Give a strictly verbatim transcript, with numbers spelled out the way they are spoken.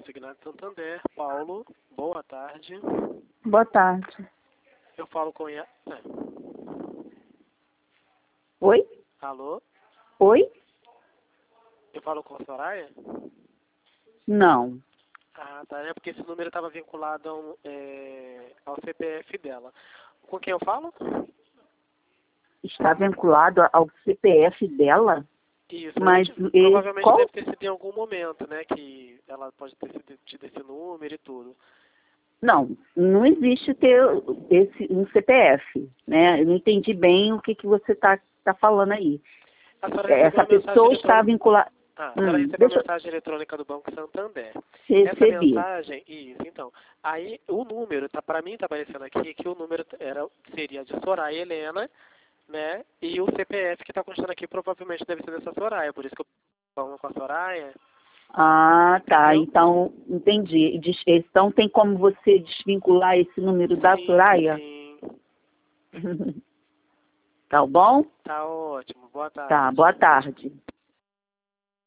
Consignado Santander. Paulo, boa tarde. Boa tarde. Eu falo com... Ia... Oi? Alô? Oi? Eu falo com a Soraya? Não. Ah, tá. É porque esse número estava vinculado ao, é, ao C P F dela. Com quem eu falo? Está vinculado ao C P F dela? Isso, mas hoje, e, provavelmente qual? deve ter sido em algum momento, né? Que ela pode ter sido, tido esse número e tudo. Não, não existe ter esse, um C P F, né? Eu não entendi bem o que, que você está tá falando aí. A senhora recebeu Essa uma mensagem pessoa está eletrônica... vinculada... Ah, a senhora Hum, recebeu deixa uma eu... mensagem eletrônica do Banco Santander. Essa Recebi. mensagem, isso, então. Aí o número, tá, para mim está aparecendo aqui que o número era, seria de Soraya Helena, né? E o C P F que está constando aqui provavelmente deve ser dessa Soraya, por isso que eu falo com a Soraya. Ah, tá. Entendeu? Então, entendi. Des- Então, tem como você desvincular esse número da Sim, Soraya? sim. Tá bom? Tá ótimo. Boa tarde. Tá, boa tarde.